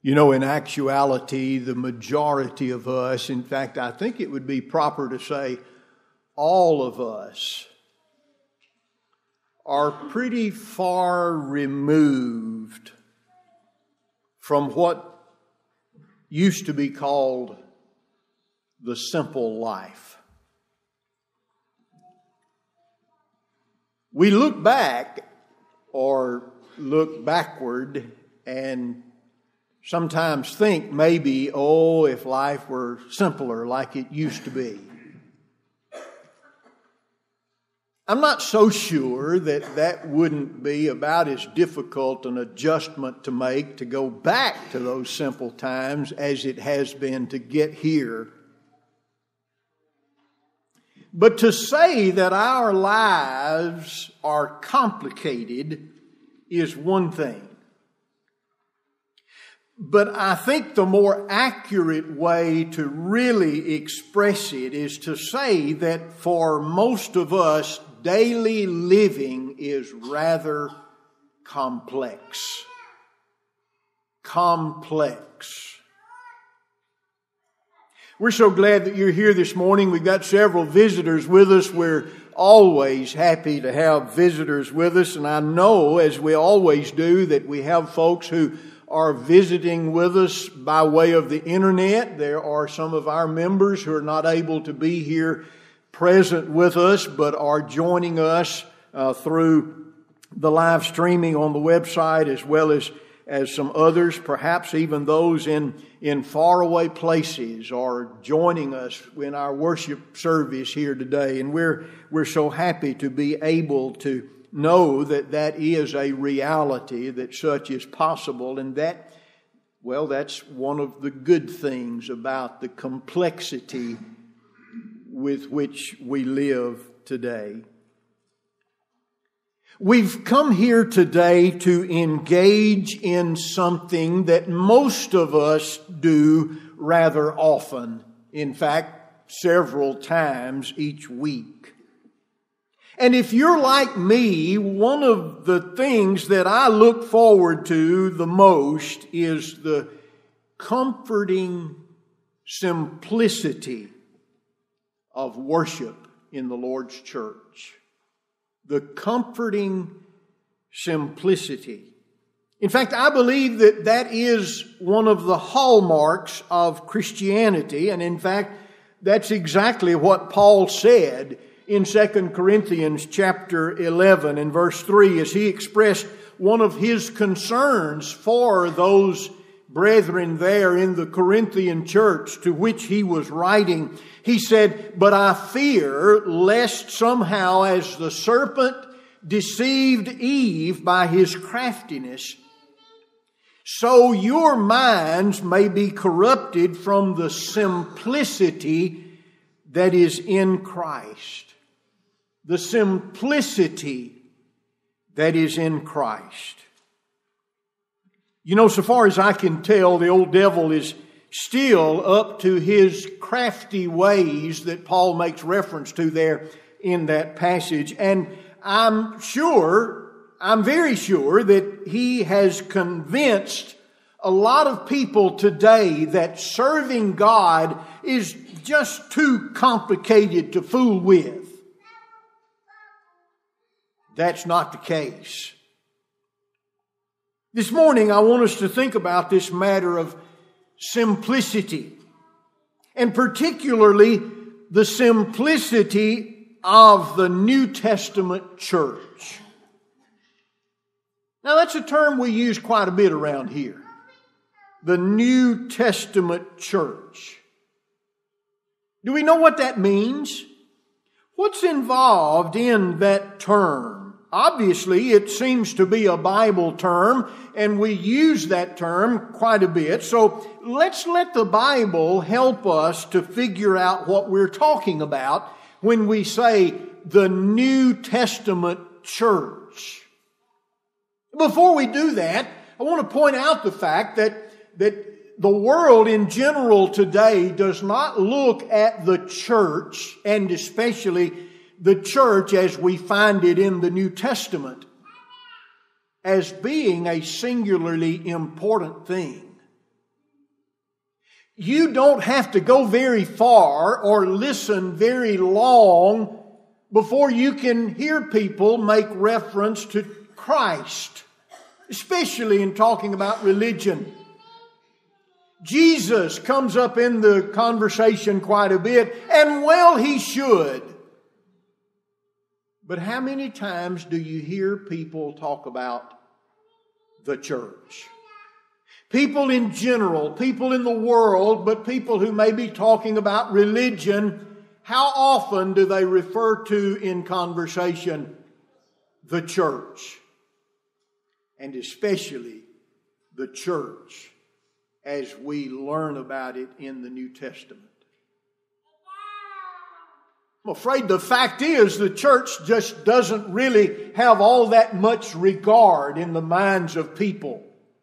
In actuality, the majority of us, in fact, I think it would be proper to say all of us, are pretty far removed from what used to be called the simple life. We look back or look backward and sometimes think maybe, if life were simpler like it used to be. I'm not so sure that wouldn't be about as difficult an adjustment to make to go back to those simple times as it has been to get here. But to say that our lives are complicated is one thing. But I think the more accurate way to really express it is to say that for most of us, daily living is rather complex. We're so glad that you're here this morning. We've got several visitors with us. We're always happy to have visitors with us. And I know, as we always do, that we have folks who are visiting with us by way of the internet. There are some of our members who are not able to be here present with us, but are joining us through the live streaming on the website, as well as some others, perhaps even those in faraway places, are joining us in our worship service here today. And we're so happy to be able to know that is a reality, that such is possible, and that's one of the good things about the complexity with which we live today. We've come here today to engage in something that most of us do rather often. In fact, several times each week. And if you're like me, one of the things that I look forward to the most is the comforting simplicity of worship in the Lord's church. The comforting simplicity. In fact, I believe that is one of the hallmarks of Christianity. And in fact, that's exactly what Paul said in 2 Corinthians chapter 11 and verse 3, as he expressed one of his concerns for those brethren there in the Corinthian church to which he was writing. He said, "But I fear lest somehow as the serpent deceived Eve by his craftiness, so your minds may be corrupted from the simplicity that is in Christ." The simplicity that is in Christ. So far as I can tell, the old devil is still up to his crafty ways that Paul makes reference to there in that passage. And I'm very sure that he has convinced a lot of people today that serving God is just too complicated to fool with. That's not the case. This morning, I want us to think about this matter of simplicity, and particularly the simplicity of the New Testament church. Now, that's a term we use quite a bit around here. The New Testament church. Do we know what that means? What's involved in that term? Obviously, it seems to be a Bible term, and we use that term quite a bit. So let's let the Bible help us to figure out what we're talking about when we say the New Testament church. Before we do that, I want to point out the fact that the world in general today does not look at the church, and especially the church as we find it in the New Testament, as being a singularly important thing. you don't have to go very far or listen very long before you can hear people make reference to Christ, especially in talking about religion. Jesus comes up in the conversation quite a bit, and well, he should. But how many times do you hear people talk about the church? People in general, people in the world, but people who may be talking about religion, how often do they refer to in conversation the church? And especially the church as we learn about it in the New Testament. I'm afraid the fact is the church just doesn't really have all that much regard in the minds of people.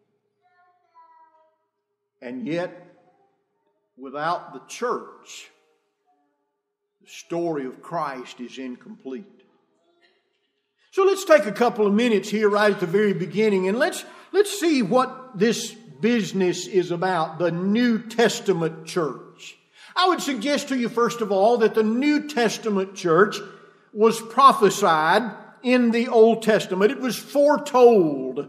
And yet, without the church, the story of Christ is incomplete. So let's take a couple of minutes here right at the very beginning and let's see what this business is about, the New Testament church. I would suggest to you, first of all, that the New Testament church was prophesied in the Old Testament. It was foretold.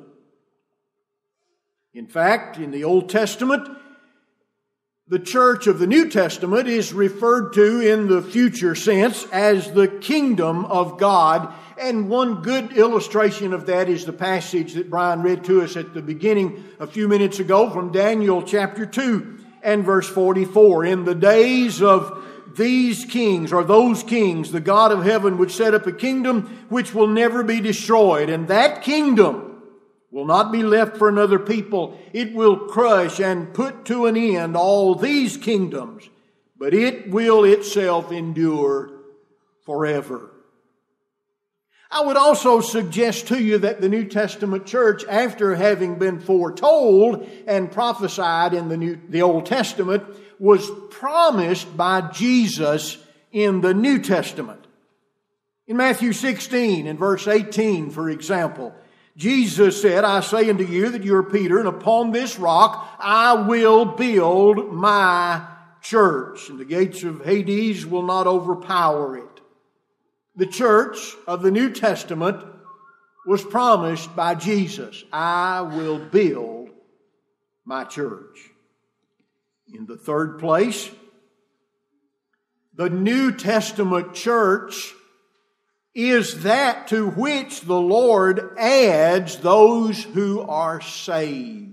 In fact, in the Old Testament, the church of the New Testament is referred to in the future sense as the kingdom of God. And one good illustration of that is the passage that Brian read to us at the beginning a few minutes ago from Daniel chapter 2 and verse 44. In the days of these kings, or those kings, the God of heaven would set up a kingdom which will never be destroyed. And that kingdom will not be left for another people. It will crush and put to an end all these kingdoms, but it will itself endure forever. I would also suggest to you that the New Testament church, after having been foretold and prophesied in the Old Testament, was promised by Jesus in the New Testament. In Matthew 16 and verse 18, for example, Jesus said, I say unto you that you are Peter, and upon this rock I will build my church, and the gates of Hades will not overpower it. The church of the New Testament was promised by Jesus. I will build my church. In the third place, the New Testament church is that to which the Lord adds those who are saved.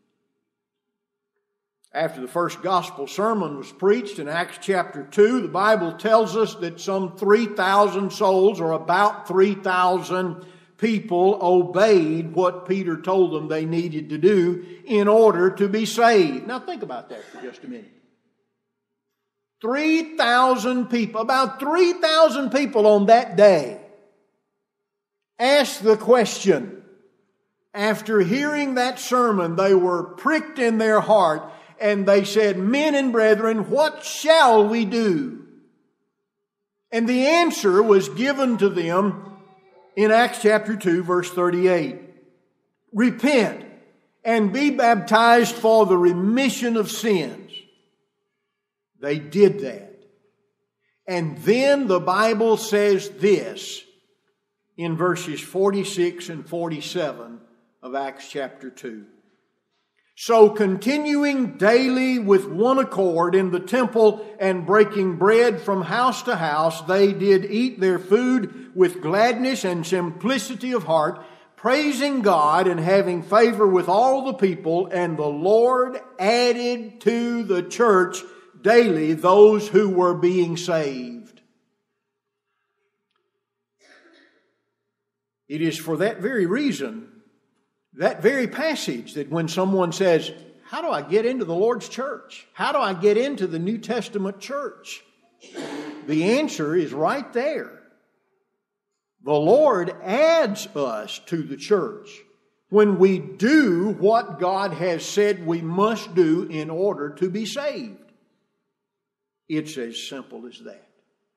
After the first gospel sermon was preached in Acts chapter 2, the Bible tells us that some 3,000 souls, or about 3,000 people, obeyed what Peter told them they needed to do in order to be saved. Now think about that for just a minute. 3,000 people, about 3,000 people on that day, asked the question. After hearing that sermon, they were pricked in their heart, and they said, Men and brethren, what shall we do? And the answer was given to them in Acts chapter 2, verse 38. Repent and be baptized for the remission of sins. They did that. And then the Bible says this in verses 46 and 47 of Acts chapter 2. So continuing daily with one accord in the temple and breaking bread from house to house, they did eat their food with gladness and simplicity of heart, praising God and having favor with all the people. And the Lord added to the church daily those who were being saved. It is for that very reason, that very passage, that when someone says, how do I get into the Lord's church? How do I get into the New Testament church? The answer is right there. The Lord adds us to the church when we do what God has said we must do in order to be saved. It's as simple as that.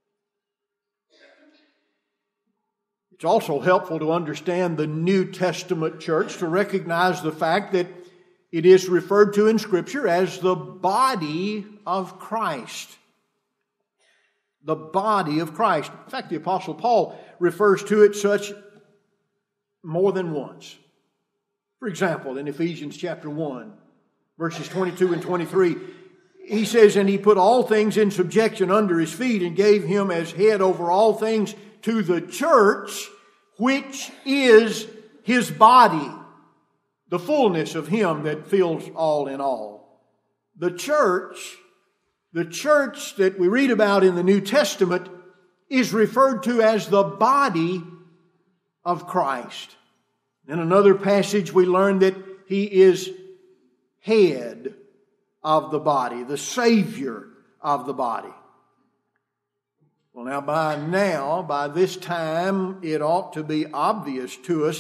It's also helpful to understand the New Testament church, to recognize the fact that It is referred to in Scripture as the body of Christ. The body of Christ. In fact, the Apostle Paul refers to it such more than once. For example, in Ephesians chapter 1, verses 22 and 23, he says, "And he put all things in subjection under his feet and gave him as head over all things to the church, which is his body, the fullness of him that fills all in all." The church that we read about in the New Testament is referred to as the body of Christ. In another passage we learn that he is head of the body, the Savior of the body. Well, by this time, it ought to be obvious to us,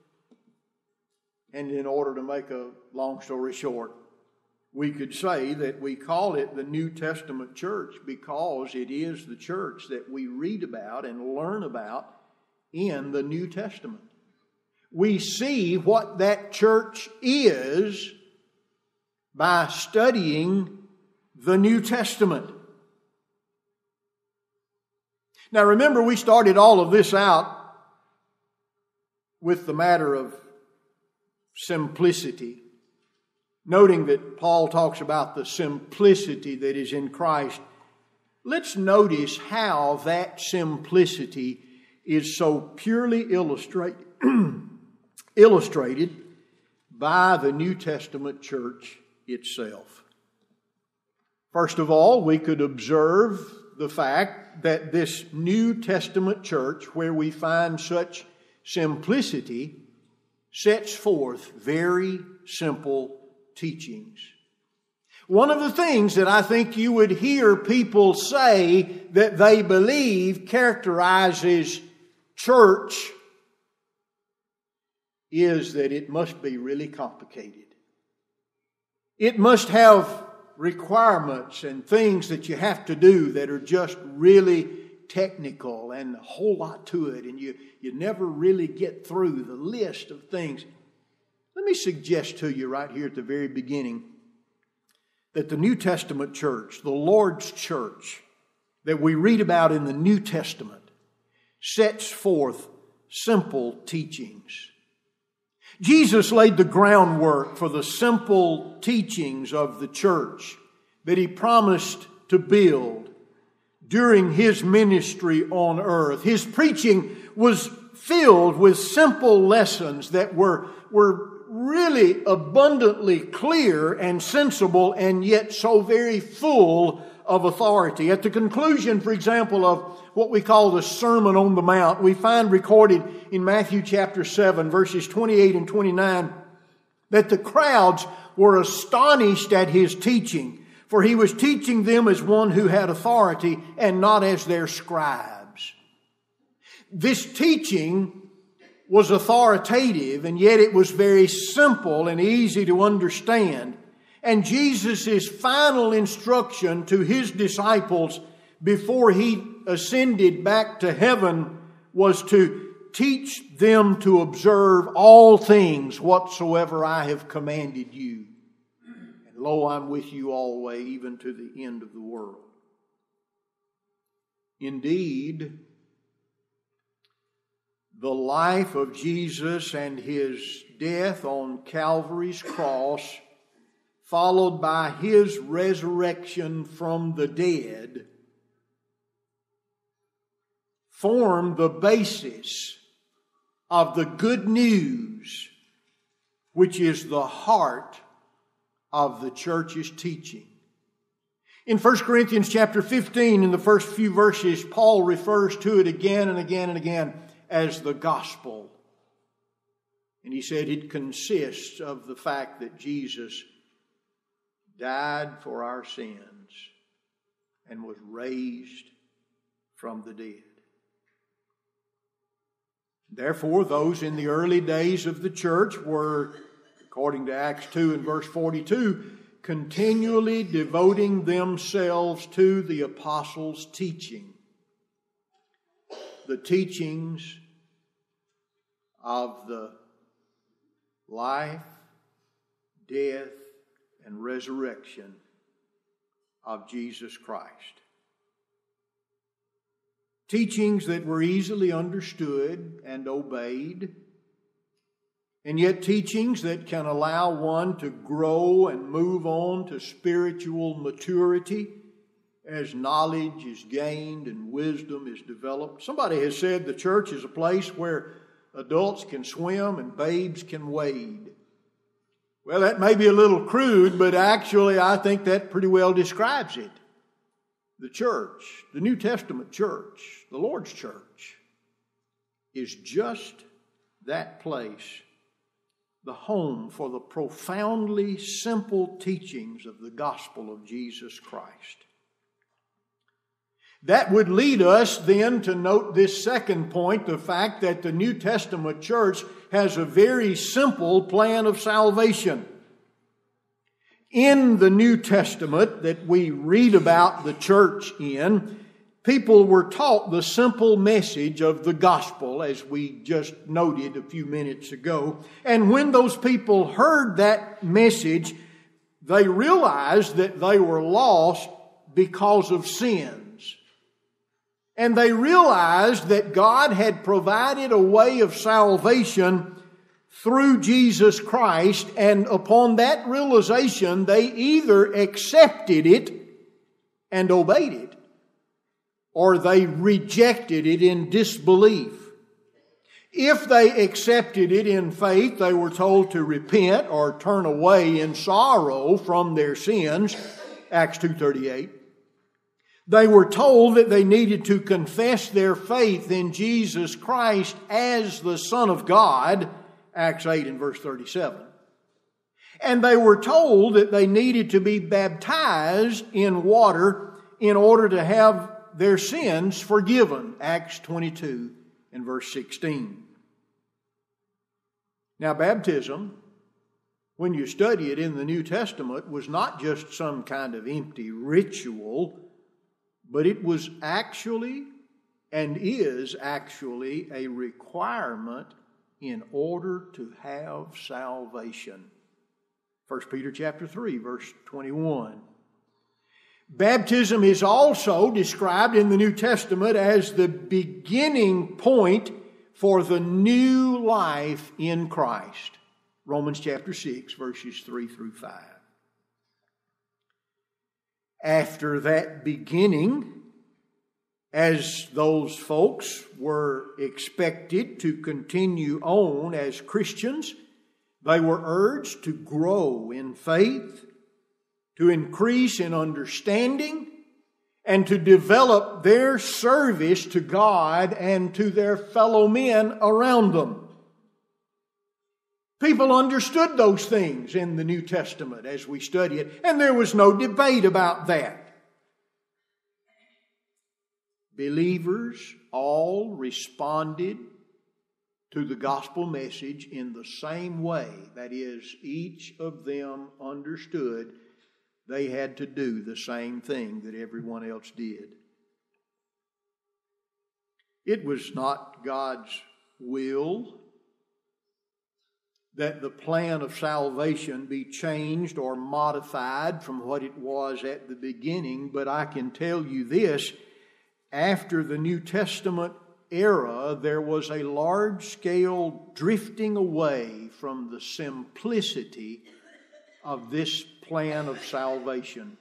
and in order to make a long story short, we could say that we call it the New Testament church because it is the church that we read about and learn about in the New Testament. We see what that church is by studying the New Testament. Now remember, we started all of this out with the matter of simplicity, noting that Paul talks about the simplicity that is in Christ. Let's notice how that simplicity is so purely illustrated by the New Testament church itself. First of all, we could observe the fact that this New Testament church, where we find such simplicity, sets forth very simple teachings. One of the things that I think you would hear people say that they believe characterizes church is that it must be really complicated. It must have requirements and things that you have to do that are just really technical and a whole lot to it, and you never really get through the list of things. Let me suggest to you right here at the very beginning that the New Testament church, the Lord's church that we read about in the New Testament, sets forth simple teachings. Jesus laid the groundwork for the simple teachings of the church that He promised to build during His ministry on earth. His preaching was filled with simple lessons that were really abundantly clear and sensible, and yet so very full of authority. At the conclusion, for example, of what we call the Sermon on the Mount, we find recorded in Matthew chapter 7, verses 28 and 29, that the crowds were astonished at His teaching, for He was teaching them as one who had authority and not as their scribes. This teaching was authoritative, and yet it was very simple and easy to understand. And Jesus' final instruction to His disciples before He ascended back to heaven was to teach them to observe all things whatsoever I have commanded you. And lo, I'm with you always, even to the end of the world. Indeed, the life of Jesus and His death on Calvary's cross, followed by His resurrection from the dead, form the basis of the good news, which is the heart of the church's teaching. In 1 Corinthians chapter 15, in the first few verses, Paul refers to it again and again and again as the gospel. And he said it consists of the fact that Jesus died for our sins and was raised from the dead. Therefore, those in the early days of the church were, according to Acts 2 and verse 42, continually devoting themselves to the apostles' teaching. The teachings of the life, death, and resurrection of Jesus Christ. Teachings that were easily understood and obeyed, and yet teachings that can allow one to grow and move on to spiritual maturity as knowledge is gained and wisdom is developed. Somebody has said the church is a place where adults can swim and babes can wade. Well, that may be a little crude, but actually I think that pretty well describes it. The church, the New Testament church, the Lord's church, is just that place, the home for the profoundly simple teachings of the gospel of Jesus Christ. That would lead us then to note this second point, the fact that the New Testament church has a very simple plan of salvation. In the New Testament that we read about the church in, people were taught the simple message of the gospel, as we just noted a few minutes ago. And when those people heard that message, they realized that they were lost because of sins. And they realized that God had provided a way of salvation through Jesus Christ, and upon that realization, they either accepted it and obeyed it, or they rejected it in disbelief. If they accepted it in faith, they were told to repent or turn away in sorrow from their sins, Acts 2:38. They were told that they needed to confess their faith in Jesus Christ as the Son of God, Acts 8 and verse 37. And they were told that they needed to be baptized in water in order to have their sins forgiven, Acts 22 and verse 16. Now, baptism, when you study it in the New Testament, was not just some kind of empty ritual, but it was actually and is actually a requirement in order to have salvation. 1 Peter chapter 3, verse 21. Baptism is also described in the New Testament as the beginning point for the new life in Christ. Romans chapter 6, verses 3 through 5. After that beginning, as those folks were expected to continue on as Christians, they were urged to grow in faith, to increase in understanding, and to develop their service to God and to their fellow men around them. People understood those things in the New Testament as we study it, and there was no debate about that. Believers all responded to the gospel message in the same way. That is, each of them understood they had to do the same thing that everyone else did. It was not God's will that the plan of salvation be changed or modified from what it was at the beginning, but I can tell you this: after the New Testament era, there was a large-scale drifting away from the simplicity of this plan of salvation.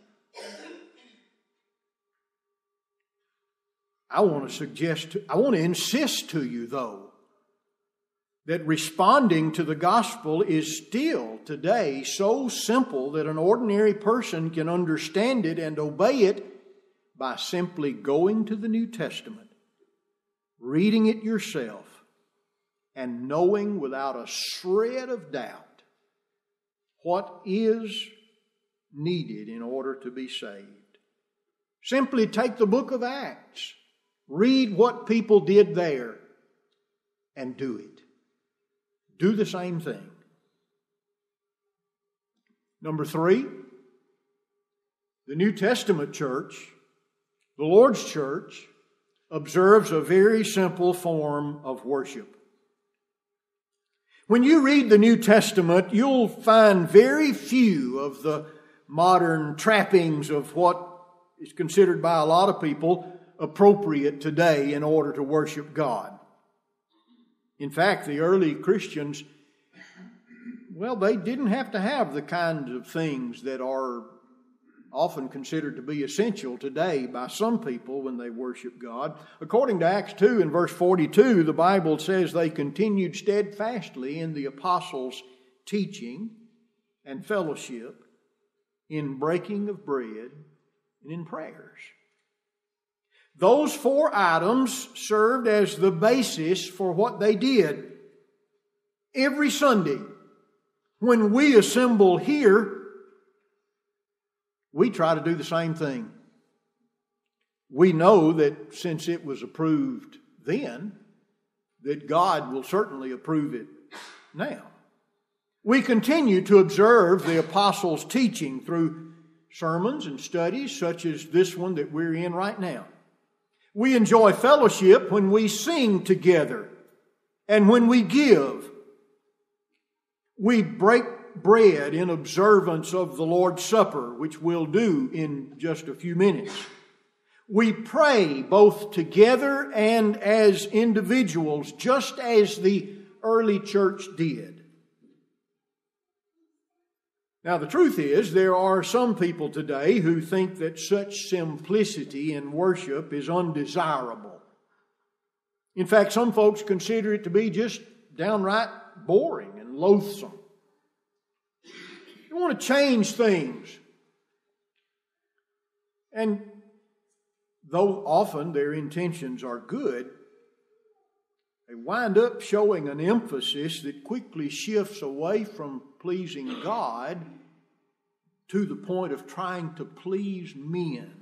I want to insist to you, though, that responding to the gospel is still today so simple that an ordinary person can understand it and obey it by simply going to the New Testament, reading it yourself, and knowing without a shred of doubt what is needed in order to be saved. Simply take the book of Acts, read what people did there, and do it. Do the same thing. Number 3, the New Testament church, the Lord's church, observes a very simple form of worship. When you read the New Testament, you'll find very few of the modern trappings of what is considered by a lot of people appropriate today in order to worship God. In fact, the early Christians, well, they didn't have to have the kinds of things that are often considered to be essential today by some people when they worship God. According to Acts 2 and verse 42, the Bible says they continued steadfastly in the apostles' teaching and fellowship, in breaking of bread, and in prayers. Those 4 items served as the basis for what they did. Every Sunday, when we assemble here, we try to do the same thing. We know that since it was approved then, that God will certainly approve it now. We continue to observe the apostles' teaching through sermons and studies such as this one that we're in right now. We enjoy fellowship when we sing together and when we give. We break bread in observance of the Lord's Supper, which we'll do in just a few minutes. We pray both together and as individuals, just as the early church did. Now, the truth is, there are some people today who think that such simplicity in worship is undesirable. In fact, some folks consider it to be just downright boring and loathsome. You want to change things. And though often their intentions are good, they wind up showing an emphasis that quickly shifts away from pleasing God to the point of trying to please men.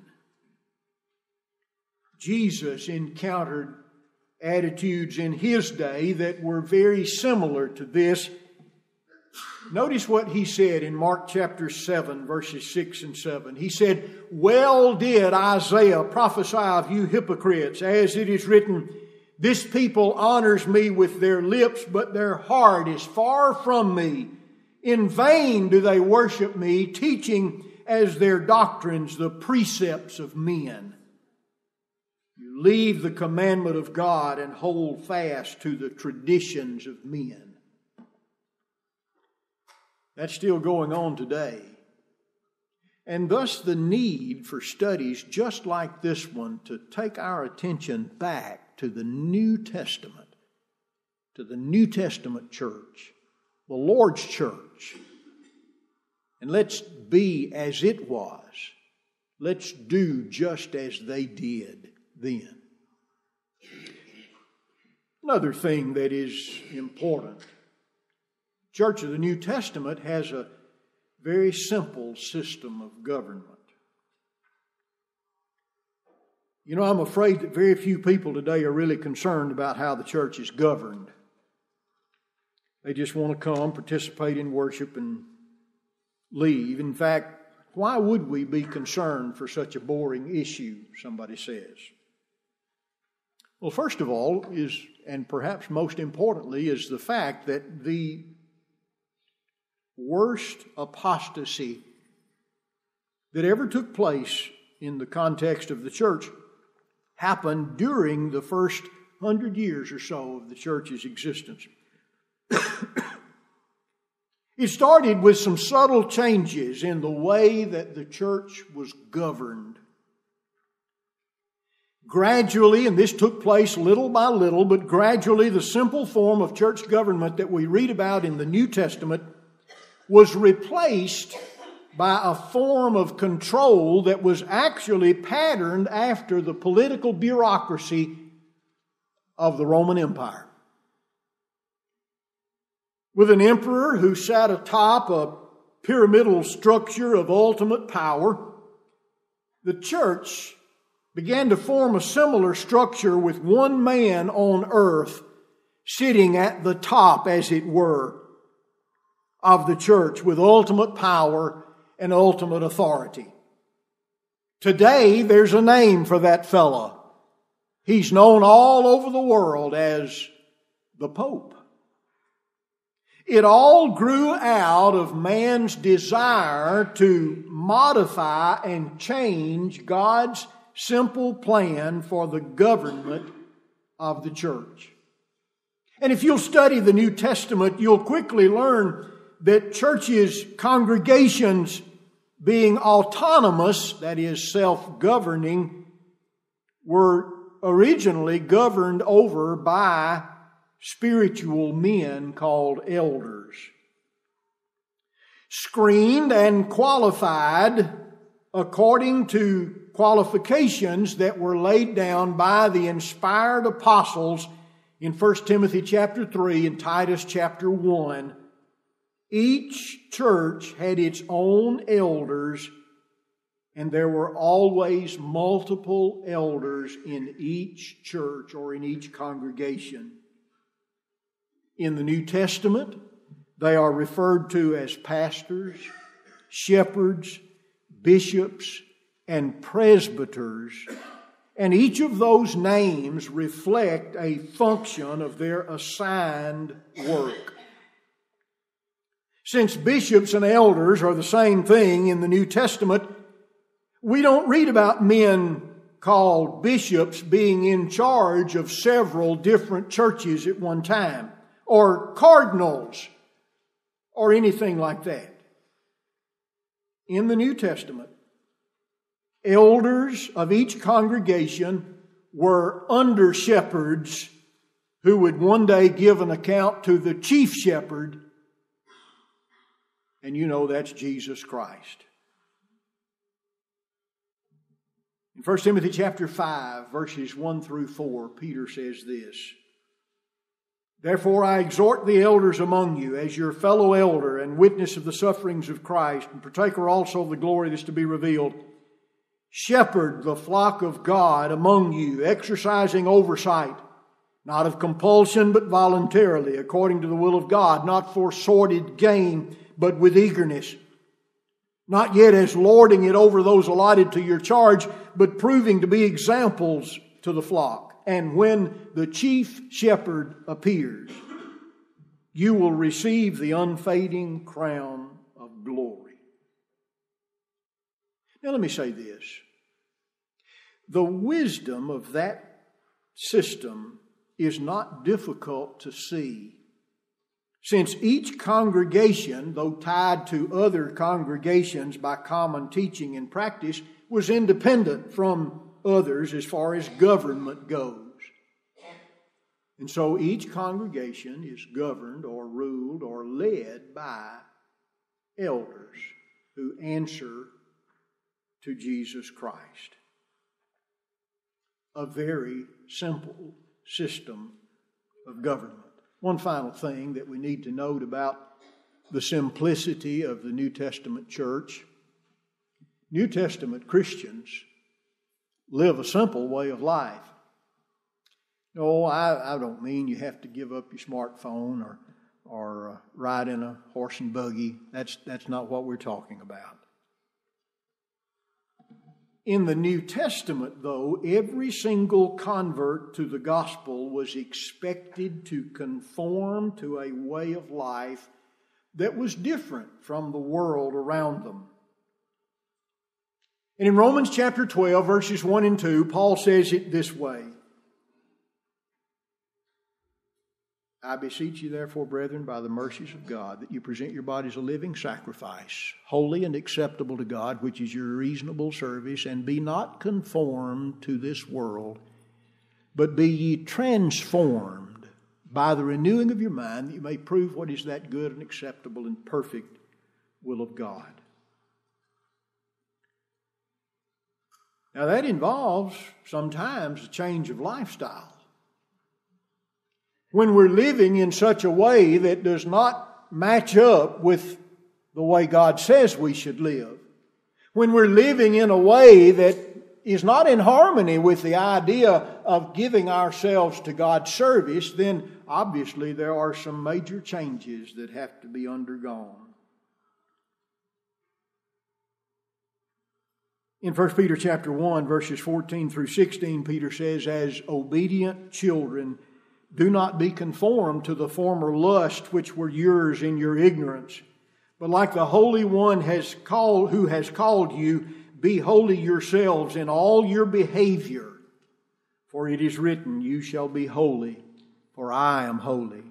Jesus encountered attitudes in His day that were very similar to this. Notice what He said in Mark chapter 7, verses 6 and 7. He said, "Well did Isaiah prophesy of you hypocrites, as it is written, this people honors me with their lips, but their heart is far from me. In vain do they worship me, teaching as their doctrines the precepts of men." You leave the commandment of God and hold fast to the traditions of men. That's still going on today. And thus the need for studies just like this one to take our attention back to the New Testament, to the New Testament church, the Lord's church. And let's be as it was. Let's do just as they did then. Another thing that is important. Church of the New Testament has a very simple system of government. You know, I'm afraid that very few people today are really concerned about how the church is governed. They just want to come, participate in worship, and leave. In fact, why would we be concerned for such a boring issue, somebody says? Well, first of all is, and perhaps most importantly, is the fact that the worst apostasy that ever took place in the context of the church happened during the first 100 years or so of the church's existence. It started with some subtle changes in the way that the church was governed. Gradually, and this took place little by little, but gradually the simple form of church government that we read about in the New Testament was replaced by a form of control that was actually patterned after the political bureaucracy of the Roman Empire. With an emperor who sat atop a pyramidal structure of ultimate power, the church began to form a similar structure with one man on earth sitting at the top, as it were, of the church with ultimate power and ultimate authority. Today, there's a name for that fellow. He's known all over the world as the Pope. It all grew out of man's desire to modify and change God's simple plan for the government of the church. And if you'll study the New Testament, you'll quickly learn that churches, congregations, being autonomous, that is, self-governing, were originally governed over by spiritual men called elders. Screened and qualified according to qualifications that were laid down by the inspired apostles in 1 Timothy chapter 3 and Titus chapter 1. Each church had its own elders, and there were always multiple elders in each church or in each congregation. In the New Testament, they are referred to as pastors, shepherds, bishops, and presbyters, and each of those names reflect a function of their assigned work. Since bishops and elders are the same thing in the New Testament, we don't read about men called bishops being in charge of several different churches at one time, or cardinals, or anything like that. In the New Testament, elders of each congregation were under shepherds who would one day give an account to the chief shepherd, and you know that's Jesus Christ. In 1 Timothy chapter 5, verses 1 through 4, Peter says this: "Therefore I exhort the elders among you, as your fellow elder and witness of the sufferings of Christ, and partaker also of the glory that is to be revealed, shepherd the flock of God among you, exercising oversight, not of compulsion, but voluntarily, according to the will of God, not for sordid gain, but with eagerness. Not yet as lording it over those allotted to your charge, but proving to be examples to the flock. And when the chief shepherd appears, you will receive the unfading crown of glory." Now let me say this. The wisdom of that system is not difficult to see, since each congregation, though tied to other congregations by common teaching and practice, was independent from others as far as government goes. And so each congregation is governed or ruled or led by elders who answer to Jesus Christ. A very simple system of government. One final thing that we need to note about the simplicity of the New Testament church. New Testament Christians live a simple way of life. No, I don't mean you have to give up your smartphone or ride in a horse and buggy. That's not what we're talking about. In the New Testament, though, every single convert to the gospel was expected to conform to a way of life that was different from the world around them. And in Romans chapter 12, verses 1 and 2, Paul says it this way: "I beseech you, therefore, brethren, by the mercies of God, that you present your bodies a living sacrifice, holy and acceptable to God, which is your reasonable service, and be not conformed to this world, but be ye transformed by the renewing of your mind, that you may prove what is that good and acceptable and perfect will of God." Now that involves sometimes a change of lifestyle. When we're living in such a way that does not match up with the way God says we should live, when we're living in a way that is not in harmony with the idea of giving ourselves to God's service, then obviously there are some major changes that have to be undergone. In 1 Peter chapter 1, verses 14 through 16, Peter says, "As obedient children, Do not be conformed to the former lusts which were yours in your ignorance. But like the Holy One who has called you, be holy yourselves in all your behavior. For it is written, you shall be holy, for I am holy.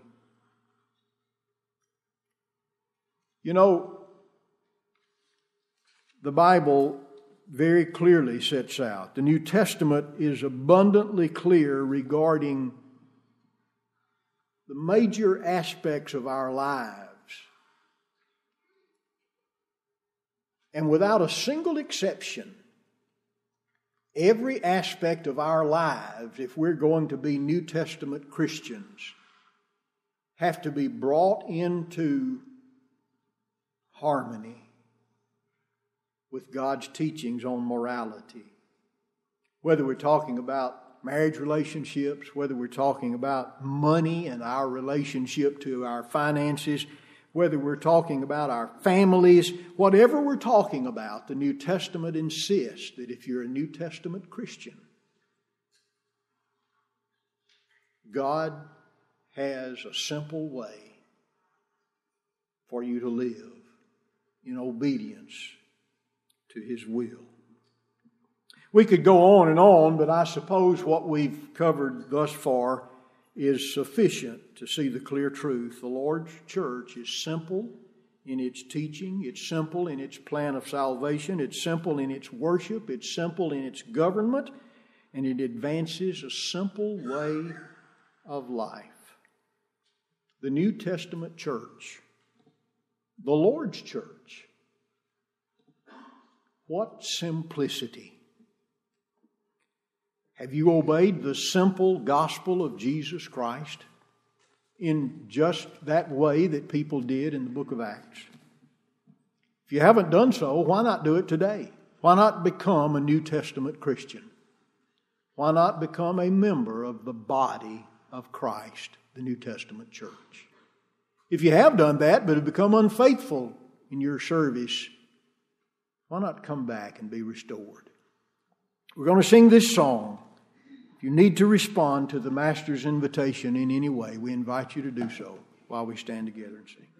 You know, the Bible very clearly sets out. The New Testament is abundantly clear regarding the major aspects of our lives. And without a single exception, every aspect of our lives, if we're going to be New Testament Christians, have to be brought into harmony with God's teachings on morality. Whether we're talking about marriage relationships, whether we're talking about money and our relationship to our finances, whether we're talking about our families, whatever we're talking about, the New Testament insists that if you're a New Testament Christian, God has a simple way for you to live in obedience to His will. We could go on, but I suppose what we've covered thus far is sufficient to see the clear truth. The Lord's church is simple in its teaching. It's simple in its plan of salvation. It's simple in its worship. It's simple in its government. And it advances a simple way of life. The New Testament church, the Lord's church, what simplicity. Have you obeyed the simple gospel of Jesus Christ in just that way that people did in the book of Acts? If you haven't done so, why not do it today? Why not become a New Testament Christian? Why not become a member of the body of Christ, the New Testament church? If you have done that but have become unfaithful in your service, why not come back and be restored? We're going to sing this song. If you need to respond to the Master's invitation in any way, we invite you to do so while we stand together and sing.